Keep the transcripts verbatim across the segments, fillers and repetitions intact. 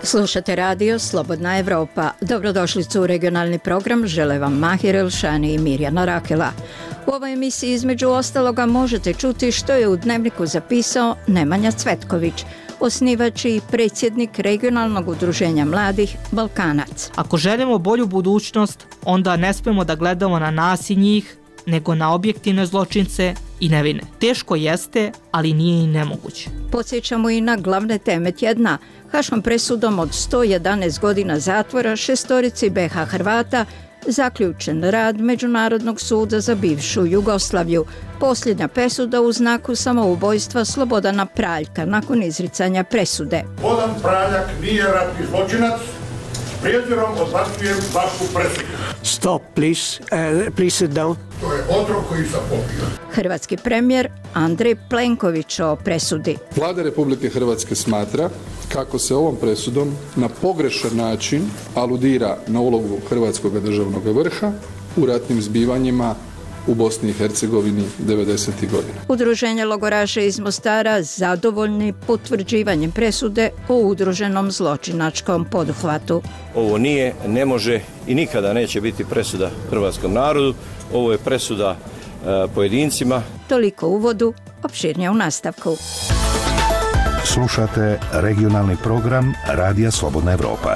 Slušate radio Slobodna Evropa. Dobrodošlicu u regionalni program. Žele vam Mahir Elšani i Mirjana Rakela. U ovoj emisiji između ostaloga možete čuti što je u Dnevniku zapisao Nemanja Cvetković, osnivač i predsjednik regionalnog udruženja mladih Balkanac. Ako želimo bolju budućnost, onda ne smemo da gledamo na nas i njih, nego na objektivne zločince i nevine. Teško jeste, ali nije i nemoguće. Podsjećamo i na glavne teme tjedna. Haškom presudom od sto jedanaest godina zatvora šestorici be ha Hrvata zaključen rad Međunarodnog suda za bivšu Jugoslaviju. Posljednja presuda u znaku samoubojstva Slobodana Praljka nakon izricanja presude. Slobodan Praljak nije ratni zločinac. Prijezirom odbacujem vašu presudu. Stop, please. Uh, please sit down. To je otrov koji sam popio. Hrvatski premijer Andrej Plenković o presudi. Vlada Republike Hrvatske smatra kako se ovom presudom na pogrešan način aludira na ulogu hrvatskog državnog vrha u ratnim zbivanjima u Bosni i Hercegovini devedesetih godina. Udruženje logoraša iz Mostara zadovoljni potvrđivanjem presude o udruženom zločinačkom poduhvatu. Ovo nije, ne može i nikada neće biti presuda hrvatskom narodu. Ovo je presuda e, pojedincima. Toliko u uvodu, opširnije u nastavku. Slušate regionalni program Radija Slobodna Evropa.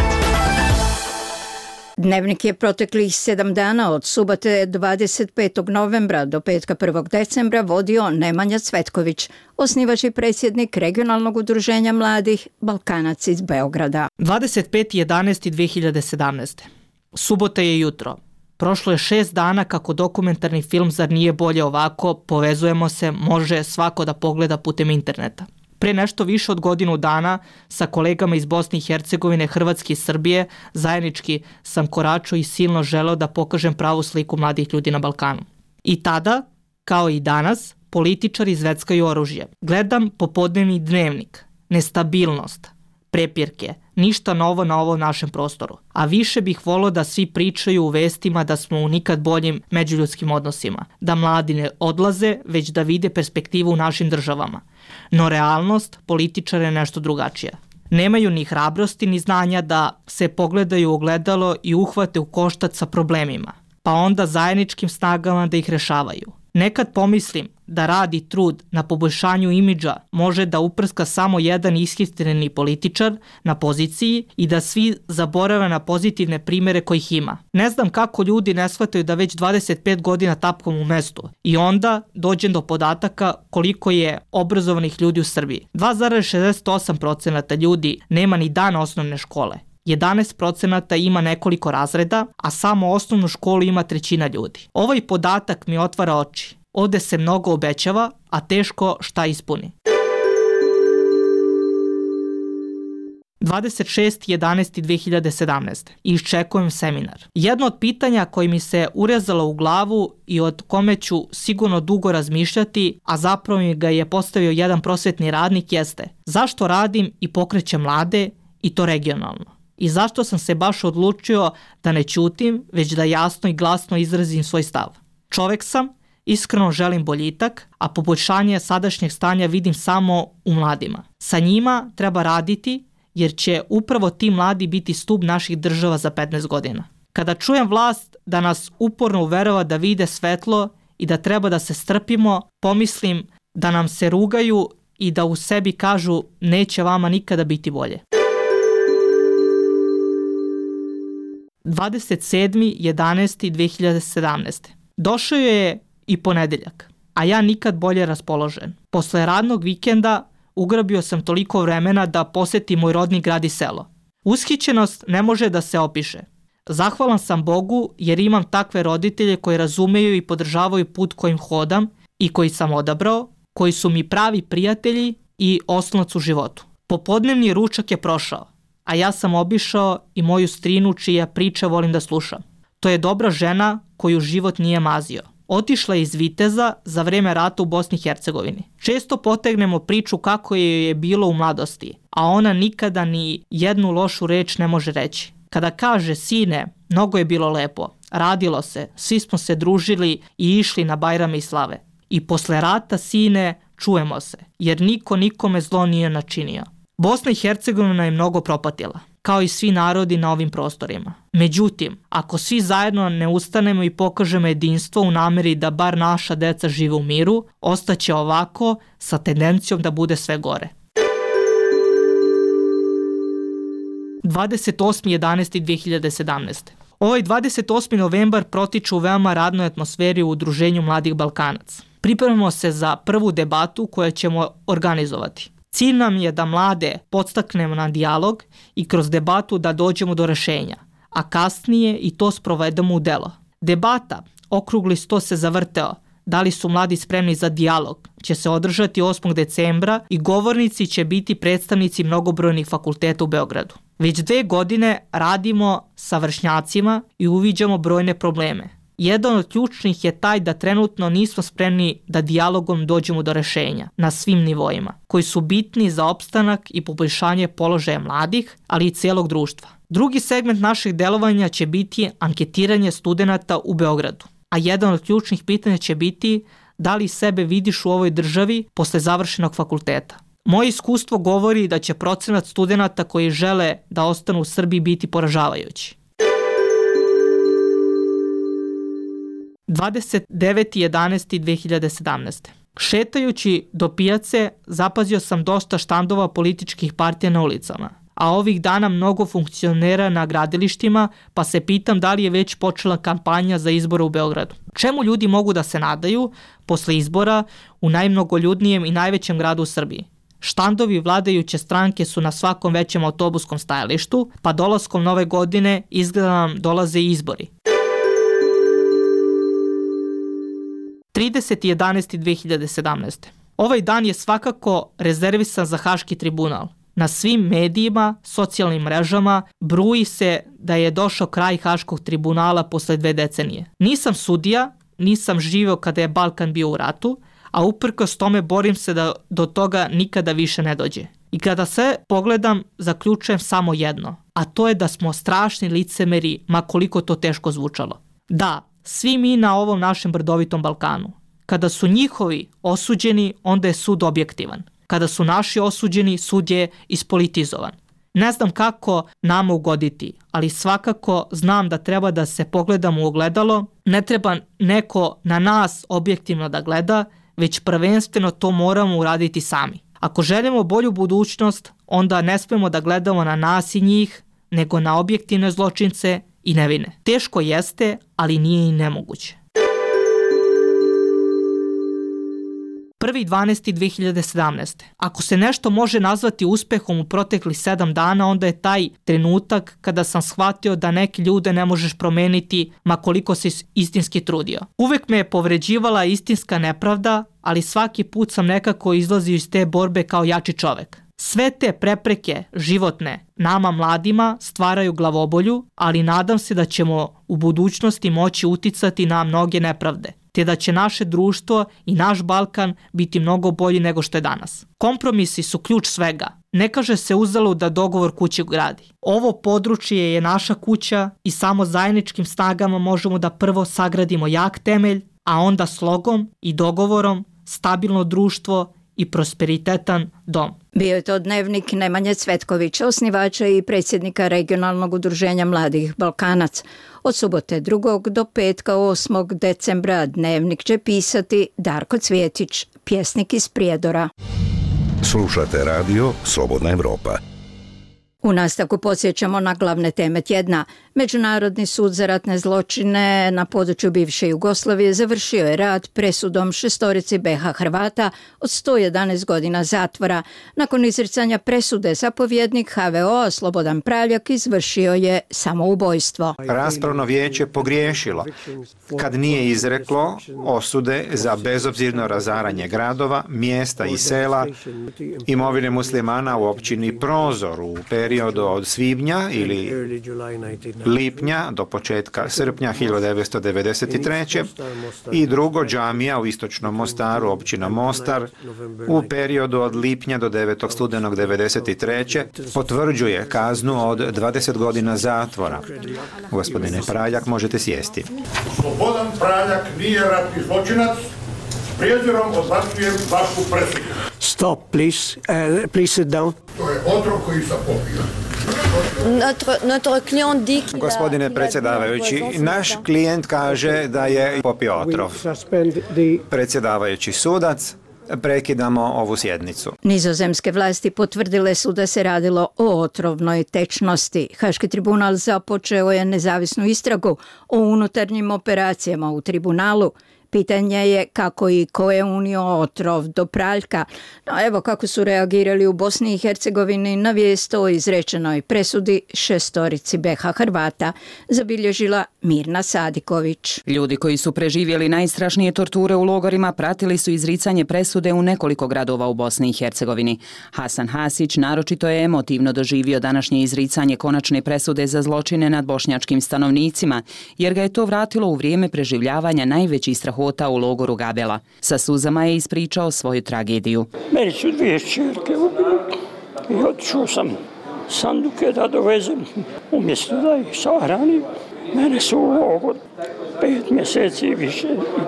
Dnevnik je proteklih sedam dana od subote dvadeset petog novembra do petka prvog decembra vodio Nemanja Cvetković, osnivač i predsjednik regionalnog udruženja mladih Balkanac iz Beograda. dvadeset peti jedanaesti dve hiljade sedamnaeste. Subota je jutro. Prošlo je šest dana kako dokumentarni film Zar nije bolje ovako, povezujemo se, može svako da pogleda putem interneta. Pre nešto više od godinu dana sa kolegama iz Bosne i Hercegovine, Hrvatske i Srbije zajednički sam koračao i silno želeo da pokažem pravu sliku mladih ljudi na Balkanu. I tada, kao i danas, političari zveckaju oružje. Gledam popodnevni Dnevnik, nestabilnost, prepirke, ništa novo na ovom našem prostoru. A više bih volio da svi pričaju u vestima da smo u nikad boljim međuljudskim odnosima, da mladi ne odlaze, već da vide perspektivu u našim državama. No realnost političara je nešto drugačija. Nemaju ni hrabrosti ni znanja da se pogledaju u ogledalo i uhvate u koštac sa problemima, pa onda zajedničkim snagama da ih rešavaju. Nekad pomislim da rad i trud na poboljšanju imidža može da uprska samo jedan ishitreni političar na poziciji i da svi zaborave na pozitivne primere kojih ima. Ne znam kako ljudi ne shvataju da već dvadeset pet godina tapkam u mestu i onda dođem do podataka koliko je obrazovanih ljudi u Srbiji. dva zarez šezdeset osam procenata ljudi nema ni dan osnovne škole. jedanaest procenata ima nekoliko razreda, a samo osnovnu školu ima trećina ljudi. Ovaj podatak mi otvara oči. Ovde se mnogo obećava, a teško šta ispuni. dvadeset šesti jedanaesti dve hiljade sedamnaeste. Iščekujem seminar. Jedno od pitanja koje mi se urezalo u glavu i od kome ću sigurno dugo razmišljati, a zapravo mi ga je postavio jedan prosvetni radnik, jeste zašto radim i pokrećem mlade i to regionalno? I zašto sam se baš odlučio da ne ćutim, već da jasno i glasno izrazim svoj stav. Čovek sam, iskreno želim boljitak, a poboljšanje sadašnjeg stanja vidim samo u mladima. Sa njima treba raditi, jer će upravo ti mladi biti stub naših država za petnaest godina. Kada čujem vlast da nas uporno uverava da vide svetlo i da treba da se strpimo, pomislim da nam se rugaju i da u sebi kažu neće vama nikada biti bolje. dvadeset sedmi jedanaesti dve hiljade sedamnaeste. Došao je i ponedeljak, a ja nikad bolje raspoložen. Posle radnog vikenda ugrabio sam toliko vremena da posetim moj rodni grad i selo. Ushićenost ne može da se opiše. Zahvalan sam Bogu jer imam takve roditelje koji razumeju i podržavaju put kojim hodam i koji sam odabrao, koji su mi pravi prijatelji i oslonac u životu. Popodnevni ručak je prošao, a ja sam obišao i moju strinu čija priča volim da slušam. To je dobra žena koju život nije mazio. Otišla je iz Viteza za vreme rata u Bosni i Hercegovini. Često potegnemo priču kako je je bilo u mladosti, a ona nikada ni jednu lošu reč ne može reći. Kada kaže sine, mnogo je bilo lepo, radilo se, svi smo se družili i išli na bajrame i slave. I posle rata sine, čujemo se, jer niko nikome zlo nije načinio. Bosna i Hercegovina je mnogo propatila, kao i svi narodi na ovim prostorima. Međutim, ako svi zajedno ne ustanemo i pokažemo jedinstvo u nameri da bar naša deca žive u miru, ostaće ovako sa tendencijom da bude sve gore. dvadeset osmi jedanaesti dve hiljade sedamnaeste. Ovaj dvadeset osmi novembar protiče u veoma radnoj atmosferi u Udruženju mladih Balkanaca. Pripremamo se za prvu debatu koju ćemo organizovati. Cilj nam je da mlade podstaknemo na dijalog i kroz debatu da dođemo do rešenja, a kasnije i to sprovedemo u delo. Debata, okrugli sto se zavrteo, da li su mladi spremni za dijalog, će se održati osmog decembra i govornici će biti predstavnici mnogobrojnih fakulteta u Beogradu. Već dve godine radimo sa vršnjacima i uviđamo brojne probleme. Jedan od ključnih je taj da trenutno nismo spremni da dijalogom dođemo do rešenja na svim nivoima, koji su bitni za opstanak i poboljšanje položaja mladih, ali i cijelog društva. Drugi segment našeg delovanja će biti anketiranje studenata u Beogradu, a jedan od ključnih pitanja će biti da li sebe vidiš u ovoj državi posle završenog fakulteta. Moje iskustvo govori da će procenat studenata koji žele da ostanu u Srbiji biti poražavajući. dvadeset deveti jedanaesti dve hiljade sedamnaeste. Šetajući do pijace, zapazio sam dosta štandova političkih partija na ulicama, a ovih dana mnogo funkcionera na gradilištima, pa se pitam da li je već počela kampanja za izbore u Beogradu. Čemu ljudi mogu da se nadaju posle izbora u najmnogoljudnijem i najvećem gradu u Srbiji? Štandovi vladajuće stranke su na svakom većem autobuskom stajalištu, pa dolaskom nove godine izgleda nam dolaze i izbori. trideseti jedanaesti dve hiljade sedamnaeste. Ovaj dan je svakako rezervisan za Haški tribunal. Na svim medijima, socijalnim mrežama bruji se da je došao kraj Haškog tribunala posle dve decenije. Nisam sudija, nisam živeo kada je Balkan bio u ratu, a uprkos tome borim se da do toga nikada više ne dođe. I kada sve pogledam, zaključujem samo jedno, a to je da smo strašni licemeri, ma koliko to teško zvučalo. Da, svi mi na ovom našem brdovitom Balkanu. Kada su njihovi osuđeni, onda je sud objektivan. Kada su naši osuđeni, sud je ispolitizovan. Ne znam kako nama ugoditi, ali svakako znam da treba da se pogledamo u ogledalo, ne treba neko na nas objektivno da gleda, već prvenstveno to moramo uraditi sami. Ako želimo bolju budućnost, onda ne smemo da gledamo na nas i njih, nego na objektivne zločince i nevine. Teško jeste, ali nije i nemoguće. prvi dvanaesti dve hiljade sedamnaeste. Ako se nešto može nazvati uspehom u proteklih sedam dana, onda je taj trenutak kada sam shvatio da neke ljude ne možeš promeniti ma koliko se istinski trudio. Uvek me je povređivala istinska nepravda, ali svaki put sam nekako izlazio iz te borbe kao jači čovek. Sve te prepreke životne nama mladima stvaraju glavobolju, ali nadam se da ćemo u budućnosti moći uticati na mnoge nepravde, te da će naše društvo i naš Balkan biti mnogo bolji nego što je danas. Kompromisi su ključ svega. Ne kaže se uzalud da dogovor kuću gradi. Ovo područje je naša kuća i samo zajedničkim snagama možemo da prvo sagradimo jak temelj, a onda slogom i dogovorom stabilno društvo i prosperitetan dom. Bio je to dnevnik Nemanje Cvetković, osnivača i predsjednika Regionalnog udruženja mladih Balkanac. Od subote drugog do petka osmog decembra dnevnik će pisati Darko Cvjetić, pjesnik iz Prijedora. Slušate radio Slobodna Evropa. U nastavku podsjećamo na glavne teme tjedna. Međunarodni sud za ratne zločine na području bivše Jugoslavije završio je rad presudom šestorici be ha Hrvata od sto jedanaest godina zatvora. Nakon izricanja presude, zapovjednik ha ve o Slobodan Pravljak izvršio je samoubojstvo. Raspravno vijeće pogriješilo kad nije izreklo osude za bezobzirno razaranje gradova, mjesta i sela, imovine muslimana u općini Prozor u periodu od svibnja ili lipnja do početka srpnja hiljadu devetsto devedeset treće. i drugo džamija u istočnom Mostaru, općina Mostar, u periodu od lipnja do devetog studenog devedeset treće. potvrđuje kaznu od dvadeset godina zatvora. Gospodine Praljak, možete sjesti. Slobodan Praljak nije ratni zločinac. Prijezirom odbacujem vašu presudu. Stop, please. Uh, please sit down. To je otrov koji sam popio. Gospodine predsjedavajući, naš klijent kaže da je popio otrov. Predsjedavajući sudac, prekidamo ovu sjednicu. Nizozemske vlasti potvrdile su da se radilo o otrovnoj tečnosti. Haški tribunal započeo je nezavisnu istragu o unutarnjim operacijama u tribunalu. Pitanje je kako i ko je unio otrov do praljka. No evo kako su reagirali u Bosni i Hercegovini na vijest o izrečenoj presudi šestorici B H Hrvata, zabilježila Mirna Sadiković. Ljudi koji su preživjeli najstrašnije torture u logorima pratili su izricanje presude u nekoliko gradova u Bosni i Hercegovini. Hasan Hasić naročito je emotivno doživio današnje izricanje konačne presude za zločine nad bošnjačkim stanovnicima, jer ga je to vratilo u vrijeme preživljavanja najvećih strahota u logoru Gabela. Sa suzama je ispričao svoju tragediju. Meni su dvije čerke ubili i otišao sam sanduke da dovezem umjesto da ih sahranim. Mene su u logor pet mjeseci i više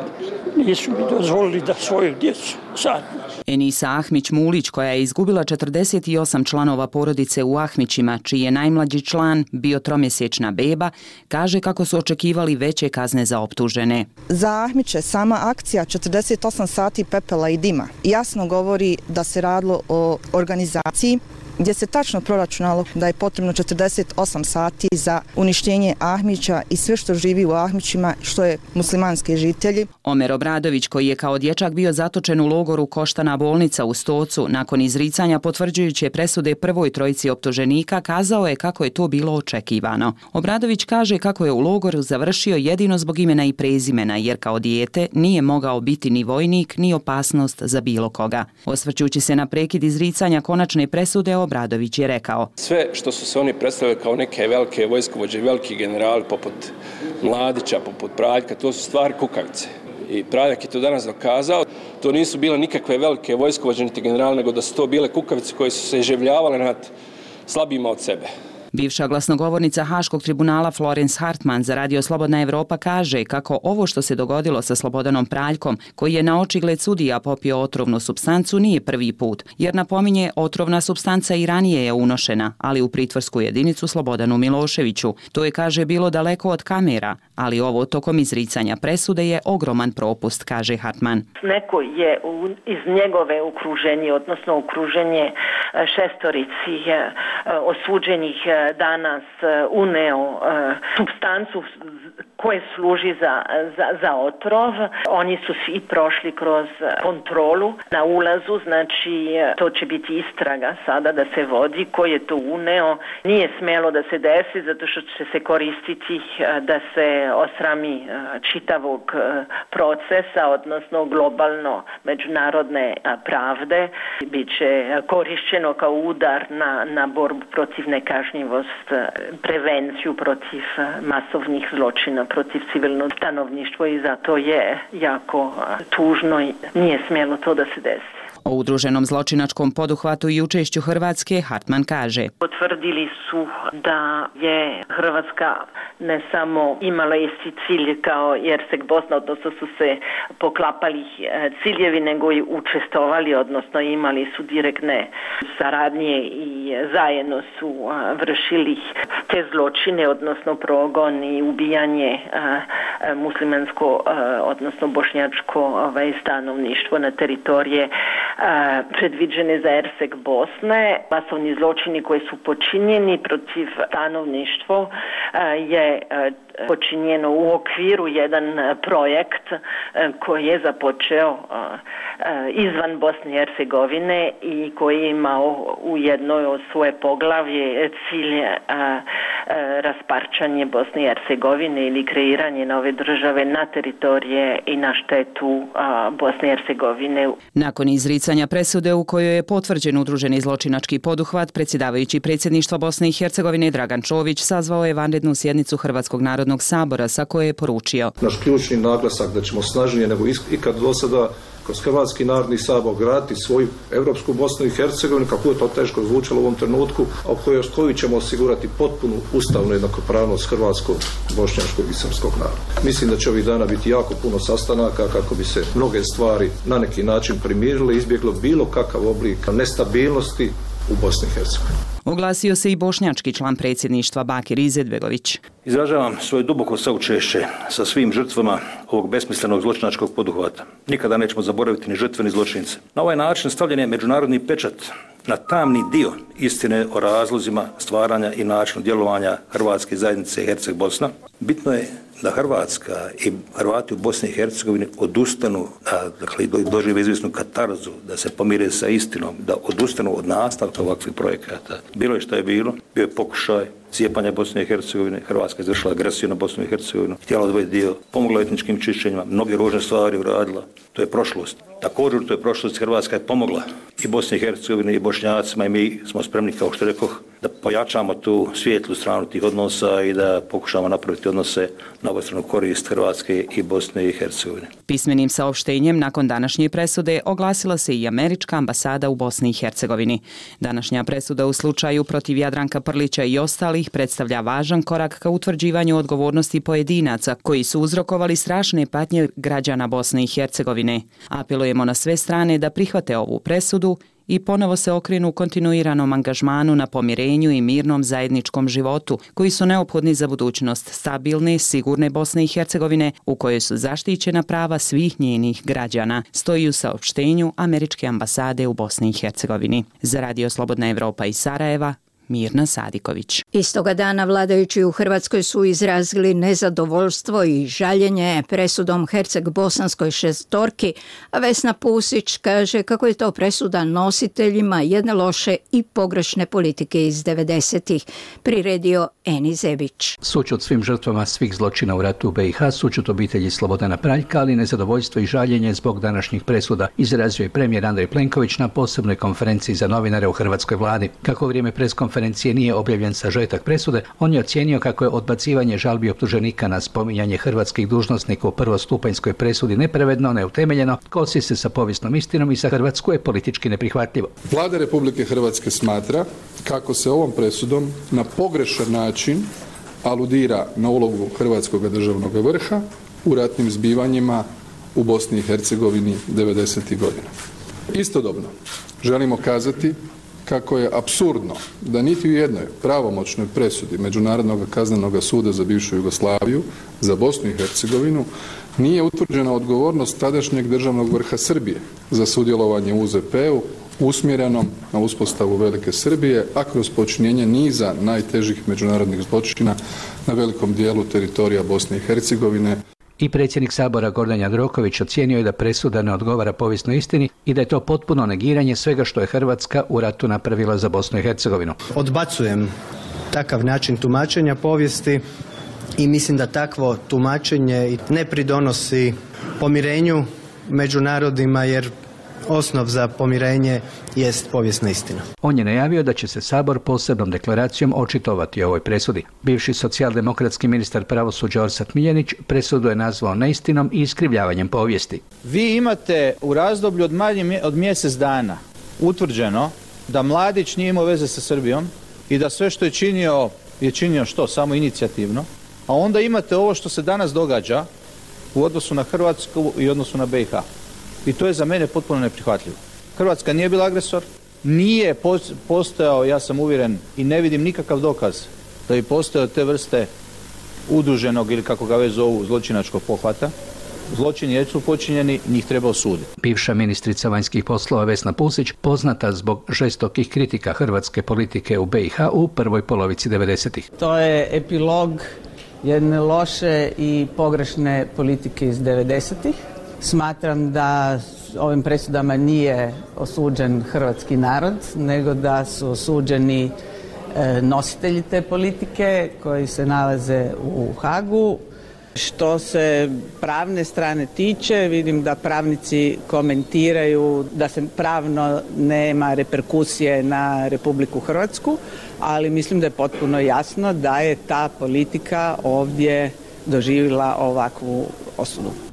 nisu mi dozvolili da svoju djecu sahranim. Enisa Ahmić-Mulić, koja je izgubila četrdeset osam članova porodice u Ahmićima, čiji je najmlađi član bio tromjesečna beba, kaže kako su očekivali veće kazne za optužene. Za Ahmiće sama akcija četrdeset osam sati pepela i dima jasno govori da se radilo o organizaciji gdje se tačno proračunalo da je potrebno četrdeset osam sati za uništenje Ahmića i sve što živi u Ahmićima, što je muslimanski žitelji. Omer Obradović, koji je kao dječak bio zatočen u logoru Koštana bolnica u Stocu, nakon izricanja potvrđujuće presude prvoj trojici optuženika, kazao je kako je to bilo očekivano. Obradović kaže kako je u logoru završio jedino zbog imena i prezimena, jer kao dijete nije mogao biti ni vojnik, ni opasnost za bilo koga. Osvrćući se na prekid izricanja konačne presude, Obradović je rekao: sve što su se oni predstavili kao neke velike vojskovođe, veliki generali poput Mladića, poput Praljka, to su stvari kukavice. I Praljak je to danas dokazao. To nisu bile nikakve velike vojskovođe niti generali, nego da su to bile kukavice koje su se iživljavale nad slabima od sebe. Bivša glasnogovornica Haškog tribunala Florence Hartman za Radio Slobodna Evropa kaže kako ovo što se dogodilo sa Slobodanom Praljkom, koji je na očigled sudija popio otrovnu supstancu, nije prvi put, jer napominje otrovna supstanca i ranije je unošena, ali u pritvorsku jedinicu Slobodanu Miloševiću. To je, kaže, bilo daleko od kamera, ali ovo tokom izricanja presude je ogroman propust, kaže Hartman. Neko je iz njegove okruženje, odnosno okruženje šestorici osuđenih danas uneo supstancu koje služi za, za, za otrov. Oni su svi prošli kroz kontrolu na ulazu, znači to će biti istraga sada da se vodi ko je to uneo. Nije smjelo da se desi zato što će se koristiti da se osrami čitavog procesa, odnosno globalno međunarodne pravde. Biće korišćeno kao udar na, na borbu protiv nekažnjivost, prevenciju protiv masovnih zločina protiv civilnog stanovništva i zato je jako tužno i nije smjelo to da se desi. O udruženom zločinačkom poduhvatu i učešću Hrvatske Hartman kaže: potvrdili su da je Hrvatska ne samo imala isti cilj kao Jersek Bosna, odnosno su se poklapali ciljevi, nego i učestvovali, odnosno imali su direktne saradnje i zajedno su vršili te zločine, odnosno progon i ubijanje muslimansko, odnosno bošnjačko stanovništvo na teritorije predviđene za Ersek Bosne. Masovni zločini koji su počinjeni protiv stanovništva je počinjeno u okviru jedan projekt koji je započeo izvan Bosne i Hercegovine i koji je imao u jednoj od svoje poglavlje cilj rasparčanje Bosne i Hercegovine ili kreiranje nove države na teritorije i na štetu Bosne i Hercegovine. Nakon izricanja presude u kojoj je potvrđen udruženi zločinački poduhvat, predsjedavajući predsjedništva Bosne i Hercegovine Dragan Čović sazvao je vanrednu sjednicu Hrvatskog narodnog sabora sa koje je poručio: naš ključni naglasak da ćemo snažnije nego ikad do sada kroz Hrvatski narodni sabor graditi svoju europsku Bosnu i Hercegovinu, kako je to teško zvučalo u ovom trenutku, a u kojoj, koju ćemo osigurati potpunu ustavnu jednakopravnost hrvatskog, bošnjačkog i srpskog naroda. Mislim da će ovih dana biti jako puno sastanaka kako bi se mnoge stvari na neki način primirile i izbjeglo bilo kakav oblik nestabilnosti u Bosni i Hercegovini. Oglasio se i bošnjački član predsjedništva Bakir Izetbegović. Izražavam svoje duboko saučešće sa svim žrtvama ovog besmislenog zločinačkog poduhvata. Nikada nećemo zaboraviti ni žrtve ni zločince. Na ovaj način stavljen je međunarodni pečat na tamni dio istine o razlozima stvaranja i načinu djelovanja Hrvatske zajednice Herceg-Bosna. Bitno je da Hrvatska i Hrvati u Bosni i Hercegovini odustanu, da, dakle, dožive izvjesnu katarzu, da se pomire sa istinom, da odustanu od nastavka ovakvih projekata. Bilo je što je bilo, bio je pokušaj cijepanja Bosne i Hercegovine, Hrvatska je izvršila agresiju na Bosnu i Hercegovinu, htjela odvojiti dio, pomogla etničkim čišćenjima, mnoge ružne stvari uradila, to je prošlost. Također, to je prošlost, Hrvatska je pomogla i Bosni i Hercegovini i Bošnjacima i mi smo spremni, kao što rekoh, da pojačamo tu svijetlu stranu tih odnosa i da pokušamo napraviti odnose na obostranu korist Hrvatske i Bosne i Hercegovine. Pismenim saopštenjem nakon današnje presude oglasila se i američka ambasada u Bosni i Hercegovini. Današnja presuda u slučaju protiv Jadranka Prlića i ostalih predstavlja važan korak ka utvrđivanju odgovornosti pojedinaca koji su uzrokovali strašne patnje građana Bosne i Hercegovine. Apelujemo na sve strane da prihvate ovu presudu i ponovo se okrenu kontinuiranom angažmanu na pomirenju i mirnom zajedničkom životu, koji su neophodni za budućnost stabilne, sigurne Bosne i Hercegovine, u kojoj su zaštićena prava svih njenih građana, stoji u saopštenju američke ambasade u Bosni i Hercegovini. Za Radio Slobodna Evropa iz Sarajeva, Mirna Sadiković. Istoga dana vladajući u Hrvatskoj su izrazili nezadovoljstvo i žaljenje presudom Herceg-bosanskoj šestorki, a Vesna Pusić kaže kako je to presuda nositeljima jedne loše i pogrešne politike iz devedesetih, priredio Eni Zebić. Sućut svim žrtvama svih zločina u ratu u B i H, sućut obitelji Slobodana Praljka, ali nezadovoljstvo i žaljenje zbog današnjih presuda, izrazio je premijer Andrej Plenković na posebnoj konferenciji za novinare u hrvatskoj vladi. Kako u vrijeme preskonferencije konferencije nije objavljen sažetak presude, on je ocijenio kako je odbacivanje žalbi optuženika na spominjanje hrvatskih dužnosnika u prvostupanjskoj presudi nepravedno, neutemeljeno, kosi se sa povijesnom istinom i za Hrvatsku je politički neprihvatljivo. Vlada Republike Hrvatske smatra kako se ovom presudom na pogrešan način aludira na ulogu hrvatskog državnog vrha u ratnim zbivanjima u Bosni i Hercegovini devedesetih godina. Istodobno želimo kazati kako je apsurdno da niti u jednoj pravomoćnoj presudi Međunarodnog kaznenog suda za bivšu Jugoslaviju za Bosnu i Hercegovinu nije utvrđena odgovornost tadašnjeg državnog vrha Srbije za sudjelovanje u U Z P-u usmjerenom na uspostavu Velike Srbije, a kroz počinjenje niza najtežih međunarodnih zločina na velikom dijelu teritorija Bosne i Hercegovine. I predsjednik Sabora Gordan Jandroković ocijenio je da presuda ne odgovara povijesnoj istini i da je to potpuno negiranje svega što je Hrvatska u ratu napravila za Bosnu i Hercegovinu. Odbacujem takav način tumačenja povijesti i mislim da takvo tumačenje ne pridonosi pomirenju među narodima, jer osnov za pomirenje jest povijesna istina. On je najavio da će se Sabor posebnom deklaracijom očitovati o ovoj presudi. Bivši socijaldemokratski ministar pravosuđa Orsat Miljenić presudu je nazvao neistinom i iskrivljavanjem povijesti. Vi imate u razdoblju od manje od mjesec dana utvrđeno da Mladić nije imao veze sa Srbijom i da sve što je činio je činio što? Samo inicijativno. A onda imate ovo što se danas događa u odnosu na Hrvatsku i odnosu na B i H. I to je za mene potpuno neprihvatljivo. Hrvatska nije bila agresor, nije postojao, ja sam uvjeren i ne vidim nikakav dokaz da bi postojao te vrste udruženog ili kako ga već zovu zločinačkog pohvata. Zločini jesu počinjeni, njih treba osuditi. Bivša ministrica vanjskih poslova Vesna Pusić, poznata zbog žestokih kritika hrvatske politike u B i H u prvoj polovici devedesetih. To je epilog jedne loše i pogrešne politike iz devedesetih. Smatram da ovim presudama nije osuđen hrvatski narod, nego da su osuđeni nositelji te politike koji se nalaze u Hagu. Što se pravne strane tiče, vidim da pravnici komentiraju da se pravno nema reperkusije na Republiku Hrvatsku, ali mislim da je potpuno jasno da je ta politika ovdje doživjela ovakvu osudu.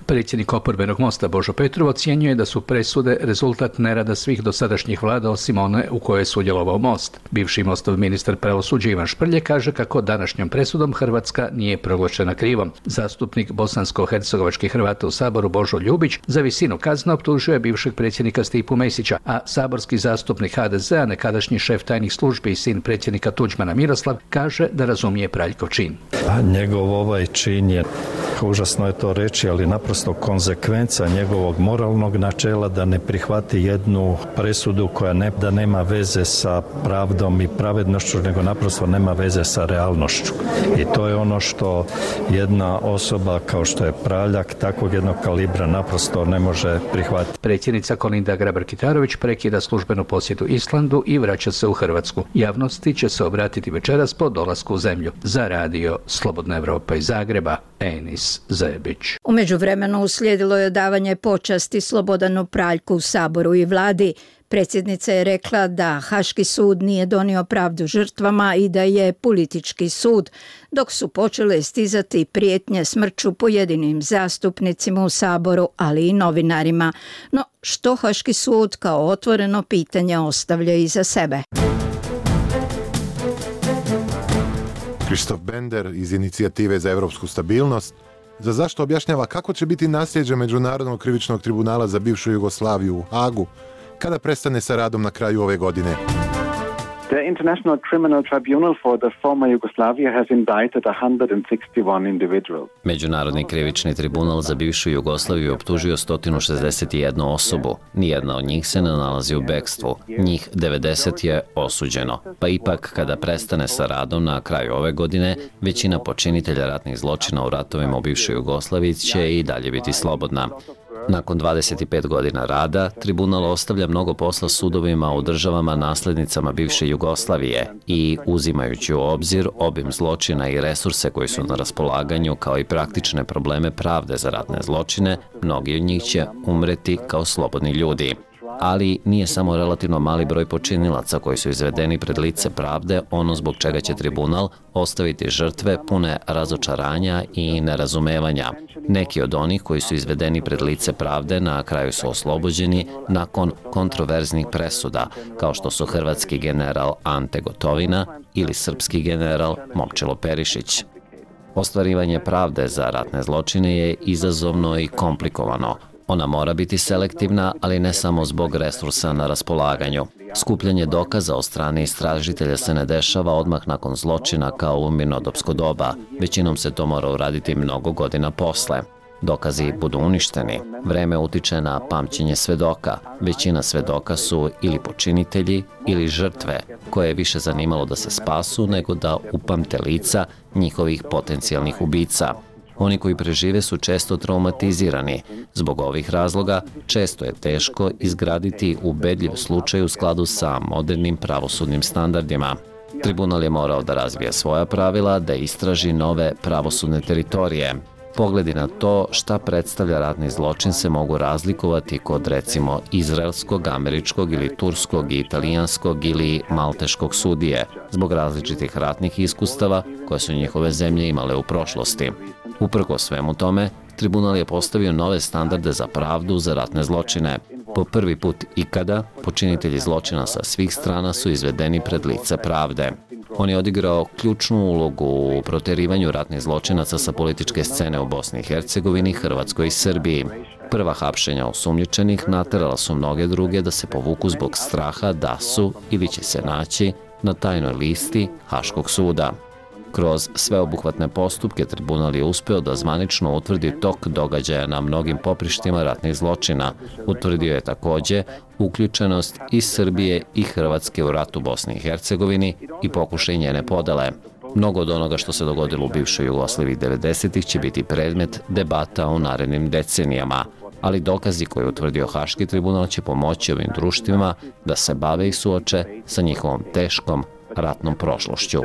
Predsjednik oporbenog Mosta Božo Petrov ocjenjuje da su presude rezultat nerada svih dosadašnjih vlada osim one u kojoj je sudjelovao Most. Bivši Mostov ministar pravosuđa Ivan Šprlje kaže kako današnjom presudom Hrvatska nije proglašena krivom. Zastupnik bosansko-hercegovačkih Hrvata u Saboru Božo Ljubić za visinu kazne optužuje bivšeg predsjednika Stipu Mesića, a saborski zastupnik ha de ze a, nekadašnji šef tajnih službi i sin predsjednika Tuđmana Miroslav, kaže da razumije Praljkov čin. A njegov ovaj čin je, užasno je to reći, ali naprosto konzekvenca njegovog moralnog načela da ne prihvati jednu presudu koja ne, da nema veze sa pravdom i pravednošću, nego naprosto nema veze sa realnošću. I to je ono što jedna osoba kao što je Praljak takvog jednog kalibra naprosto ne može prihvatiti. Predsjednica Kolinda Grabar-Kitarović prekida službenu posjetu Islandu i vraća se u Hrvatsku. Javnosti će se obratiti večeras po dolasku u zemlju. Za radio Slobodna Evropa iz Zagreba, Enis Zebić. U međuvremenu uslijedilo je davanje počasti Slobodanu Praljku u Saboru i vladi. Predsjednica je rekla da Haški sud nije donio pravdu žrtvama i da je politički sud, dok su počele stizati prijetnje smrću pojedinim zastupnicima u Saboru, ali i novinarima. No, što Haški sud kao otvoreno pitanje ostavlja iza sebe? Krištof Bender iz Inicijative za europsku stabilnost za zašto objašnjava kako će biti nasljeđe Međunarodnog krivičnog tribunala za bivšu Jugoslaviju u Hagu kada prestane sa radom na kraju ove godine. The International Criminal Tribunal for the former Yugoslavia has indicted one hundred sixty-one individuals. Međunarodni krivični tribunal za bivšu Jugoslaviju je optužio sto šezdeset jednu osobu. Nijedna od njih se ne nalazi u bekstvu. Njih devedeset je osuđeno. Pa ipak, kada prestane sa radom na kraju ove godine, većina počinitelja ratnih zločina u ratovima u bivšoj Jugoslaviji će i dalje biti slobodna. Nakon dvadeset pet godina rada, tribunal ostavlja mnogo posla sudovima u državama naslednicama bivše Jugoslavije i, uzimajući u obzir obim zločina i resurse koji su na raspolaganju, kao i praktične probleme pravde za ratne zločine, mnogi od njih će umreti kao slobodni ljudi. Ali nije samo relativno mali broj počinilaca koji su izvedeni pred lice pravde ono zbog čega će tribunal ostaviti žrtve pune razočaranja i nerazumevanja. Neki od onih koji su izvedeni pred lice pravde na kraju su oslobođeni nakon kontroverznih presuda, kao što su hrvatski general Ante Gotovina ili srpski general Momčilo Perišić. Ostvarivanje pravde za ratne zločine je izazovno i komplikovano. Ona mora biti selektivna, ali ne samo zbog resursa na raspolaganju. Skupljanje dokaza od strane istražitelja se ne dešava odmah nakon zločina kao u mirnodopsko doba. Većinom se to mora uraditi mnogo godina posle. Dokazi budu uništeni. Vreme utiče na pamćenje svedoka. Većina svedoka su ili počinitelji ili žrtve, koje je više zanimalo da se spasu nego da upamte lica njihovih potencijalnih ubica. Oni koji prežive su često traumatizirani. Zbog ovih razloga često je teško izgraditi ubedljiv slučaj u skladu sa modernim pravosudnim standardima. Tribunal je morao da razvija svoja pravila, da istraži nove pravosudne teritorije. Pogledi na to šta predstavlja ratni zločin se mogu razlikovati kod recimo izraelskog, američkog ili turskog, italijanskog ili malteškog sudije, zbog različitih ratnih iskustava koje su njihove zemlje imale u prošlosti. Uprkos svemu tome, tribunal je postavio nove standarde za pravdu za ratne zločine. Po prvi put ikada, počinitelji zločina sa svih strana su izvedeni pred lice pravde. On je odigrao ključnu ulogu u proterivanju ratnih zločinaca sa političke scene u Bosni i Hercegovini, Hrvatskoj i Srbiji. Prva hapšenja osumnjičenih naterala su mnoge druge da se povuku zbog straha da su ili će se naći na tajnoj listi Haškog suda. Kroz sveobuhvatne postupke tribunal je uspeo da zvanično utvrdi tok događaja na mnogim poprištima ratnih zločina. Utvrdio je takođe uključenost i Srbije i Hrvatske u ratu Bosni i Hercegovini i pokušaj njene podele. Mnogo od onoga što se dogodilo u bivšoj Jugoslaviji devedesetih će biti predmet debata u narednim decenijama, ali dokazi koje je utvrdio Haški tribunal će pomoći ovim društvima da se bave i suoče sa njihovom teškom ratnom prošlošću.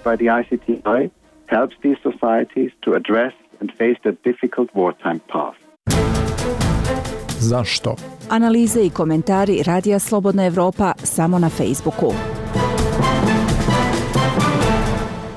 Zašto? Analize i komentari Radija Slobodna Evropa samo na Facebooku.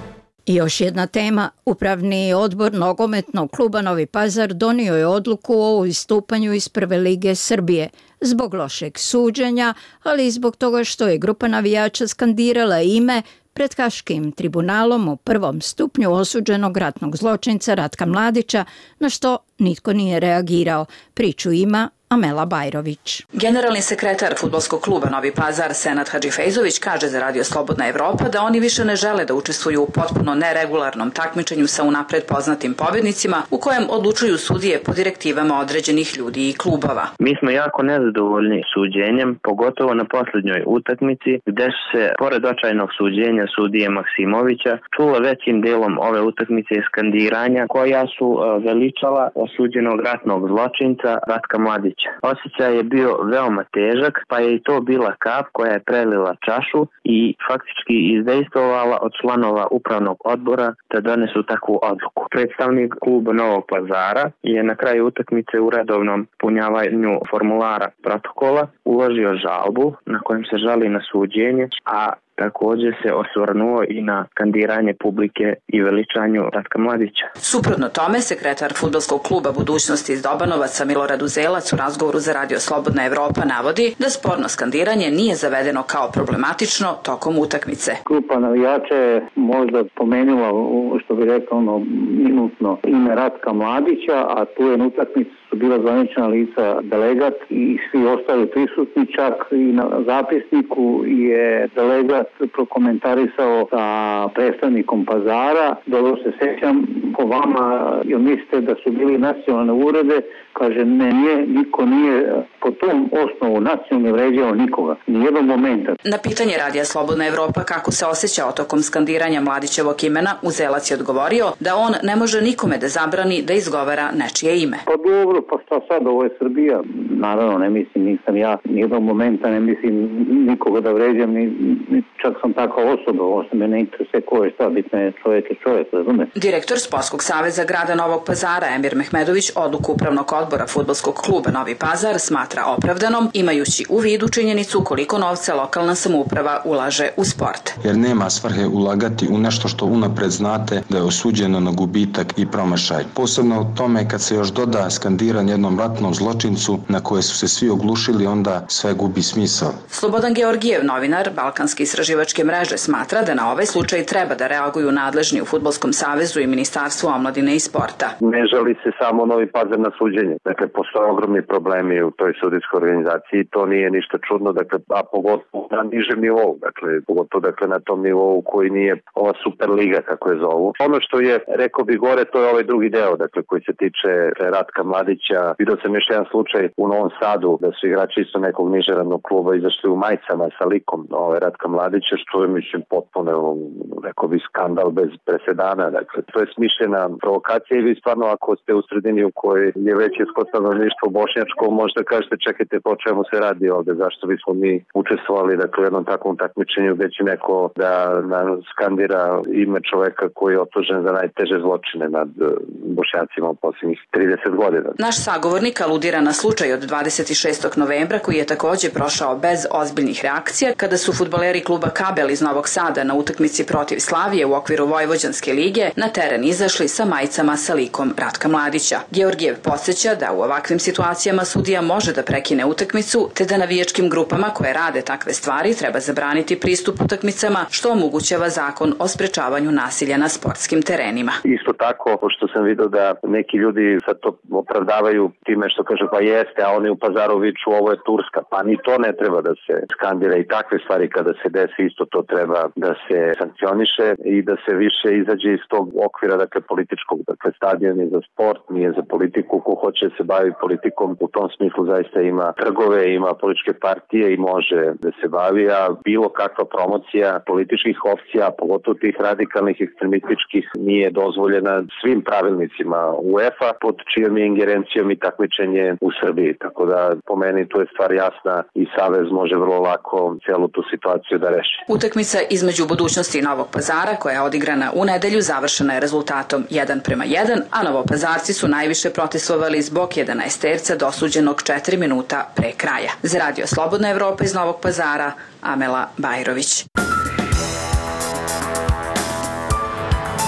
I još jedna tema, upravni odbor nogometnog kluba Novi Pazar donio je odluku o istupanju iz Prve lige Srbije zbog lošeg suđenja, ali i zbog toga što je grupa navijača skandirala ime pred Haškim tribunalom u prvom stupnju osuđenog ratnog zločinca Ratka Mladića, na što nitko nije reagirao. Priču ima Amela Bajrović. Generalni sekretar fudbalskog kluba Novi Pazar Senad Hadžifejzović kaže za Radio Slobodna Evropa da oni više ne žele da učestvuju u potpuno neregularnom takmičenju sa unapred poznatim pobednicima u kojem odlučuju sudije po direktivama određenih ljudi i klubova. Mi smo jako nezadovoljni suđenjem, pogotovo na posljednjoj utakmici gde su se, pored očajnog suđenja sudije Maksimovića, čula većim delom ove utakmice skandiranja koja su veličala osuđenog ratnog zločinca Ratka Mladića. Osjećaj je bio veoma težak, pa je i to bila kap koja je prelila čašu i faktički izdejstvovala od članova upravnog odbora da donesu takvu odluku. Predstavnik kluba Novog Pazara je na kraju utakmice u redovnom punjavanju formulara protokola uložio žalbu na kojem se žali na suđenje, a također se osvrnuo i na skandiranje publike i veličanju Ratka Mladića. Suprotno tome, sekretar fudbalskog kluba Budućnosti iz Dobanovaca Milorad Uzelac u razgovoru za Radio Slobodna Evropa navodi da sporno skandiranje nije zavedeno kao problematično tokom utakmice. Grupa navijača je možda pomenula, što bi rekao, ono, minutno ime Ratka Mladića, a tu je na utakmici su bila zvanična lica delegat i svi ostali prisutni, čak i na zapisniku je delegat prokomentarisao sa predstavnikom Pazara. Dobro se sećam, po vama, jel mislite da su bili nacionalne uvrede? Kaže, ne, nije, niko nije po tom osnovu nacionalno vređao nikoga, nijednog momenta. Na pitanje Radija Slobodna Evropa kako se osjećao tokom skandiranja Mladićevog imena, Uzelac je odgovorio da on ne može nikome da zabrani da izgovara nečije ime. Pa dobro, pa šta sad, ovo je Srbija. Naravno, ne mislim, nisam ja nijednog momenta, ne mislim nikoga da vređam, ni, ni čak sam takva osoba, ovo se me ne interesuje ko je šta, bitno je čovjek je čovjek, razume. Direktor Sportskog saveza grada Novog Pazara Emir Mehmedović odluku upravnog odbora fudbalskog kluba Novi Pazar smatra opravdanom, imajući u vidu činjenicu koliko novca lokalna samouprava ulaže u sport. Jer nema svrhe ulagati u nešto što unapred znate da je osuđeno na gubitak i promašaj. Posebno u tome kad se još doda skandiranje jednom ratnom zločincu na koje su se svi oglušili, onda sve gubi smisao. Slobodan Georgijev, novinar Balkanske istraživačke mreže, smatra da na ovaj slučaj treba da reaguju nadležni u Fudbalskom savezu i Ministarstvu omladine i sporta. Ne žali se samo Novi Pazar na suđenje. Dakle, postoje ogromni problemi u toj sudijskoj organizaciji, to nije ništa čudno, dakle, a pogotovo na nižem nivou, dakle, pogotovo dakle, na tom nivou koji nije ova Superliga, kako je zovu. Ono što je, rekao bi gore, to je ovaj drugi deo, dakle, koji se tiče Ratka Mladića. Vidio sam još jedan slučaj u Novom Sadu, da su igrači isto nekog nižeradnog kluba izašli u majicama sa likom ovaj, Ratka Mladića, što je, mislim, potpuno, rekao bi, skandal bez presedana, dakle, to je smišljena provokacija i vi stvarno, ako ste u sredini u kojoj je većinsko stanovništvo bošnjačko, možda kažete, čekajte, po čemu se radi ovde, zašto bismo mi učestvovali, dakle, u jednom takvom takmičenju gde će neko da nam skandira ime čoveka koji je optužen za najteže zločine nad bošnjacima u posljednjih trideset godina. Naš sagovornik aludira na slučaj od dvadeset šestog novembra koji je takođe prošao bez ozbiljnih reakcija kada su fudbaleri kluba Kabel iz Novog Sada na utakmici protiv Slavije u okviru Vojvođanske lige na teren izašli sa majicama sa likom Ratka Mladića. Georgijev podsjeća da u ovakvim situacijama sudija može da prekine utakmicu, te da navijačkim grupama koje rade takve stvari treba zabraniti pristup utakmicama, što omogućava zakon o sprečavanju nasilja na sportskim terenima. Isto tako, pošto sam vidio da neki ljudi sad to opravdavaju time što kaže pa jeste, a oni u Pazaru viču ovo je Turska, pa ni to ne treba da se skandira i takve stvari kada se desi isto to treba da se sankcioniše i da se više izađe iz tog okvira, dakle političkog, dakle stadion je za sport, nije za politiku, ko hoće se bavi politikom u tom smislu zaista ima trgove, ima političke partije i može da se bavi, a bilo kakva promocija političkih opcija, pogotovo tih radikalnih ekstremističkih, nije dozvoljena svim pravilnicima UEFA pod čijom je ingerencijom i takmičenje u Srbiji. Tako da po meni tu je stvar jasna i Savez može vrlo lako celu tu situaciju da reši. Utakmica između Budućnosti i Novog Pazara, koja je odigrana u nedelju, završena je rezultatom jedan prema jedan, a Novopazarci su najviše protestovali zbog jedanaesterca dosuđenog četiri minuta pre kraja. Za Radio Slobodna Evropa iz Novog Pazara, Amela Bajrović.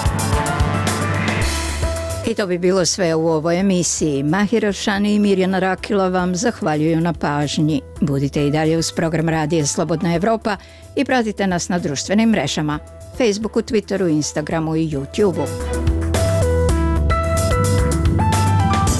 I to bi bilo sve u ovoj emisiji. Mahir Elšani i Mirjana Rakila vam zahvaljuju na pažnji. Budite i dalje uz program Radija Slobodna Evropa i pratite nas na društvenim mrežama, Facebooku, Twitteru, Instagramu i YouTubeu.